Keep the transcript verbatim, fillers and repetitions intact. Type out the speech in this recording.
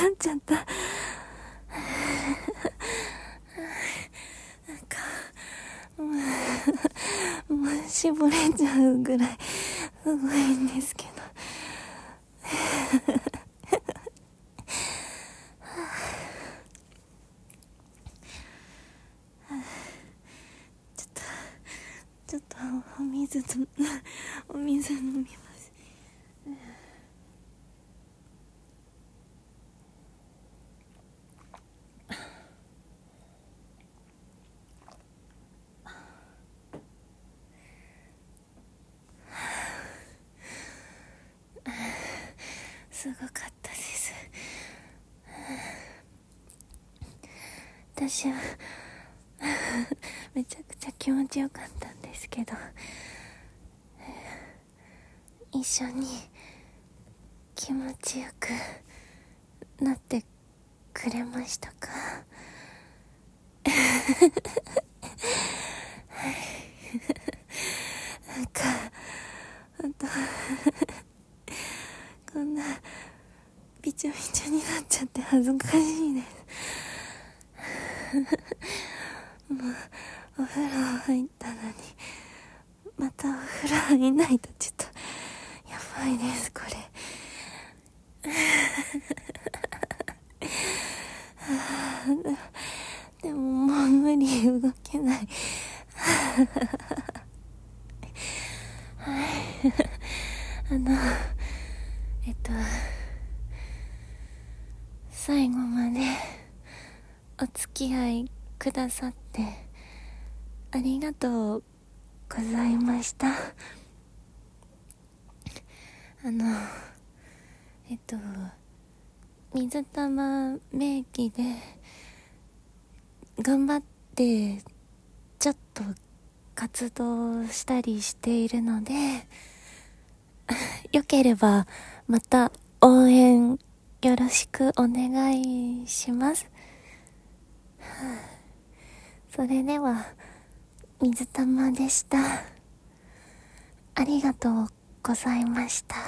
なっちゃった。なんかもう、もう絞れちゃうぐらいすごいんですけどちょっとちょっとお水とお水飲みます。すごかったです。私はめちゃくちゃ気持ちよかったんですけど、一緒に気持ちよくなってくれましたか？なんかほんとこんなびちょびちょになっちゃって恥ずかしいです。もうお風呂入ったのにまたお風呂入んないとちょっとやばいです、これ。でももう無理、動けない。はい。あのえっと最後までお付き合いくださってありがとうございました。あのえっと水玉名義で頑張ってちょっと活動したりしているのでよければまた応援よろしくお願いします。それでは水玉でした。ありがとうございました。